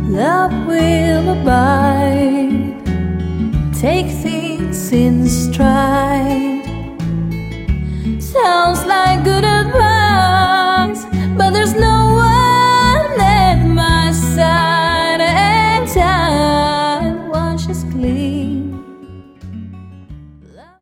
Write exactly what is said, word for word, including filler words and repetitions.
love will abide. Take things in stride. Sounds like good advice.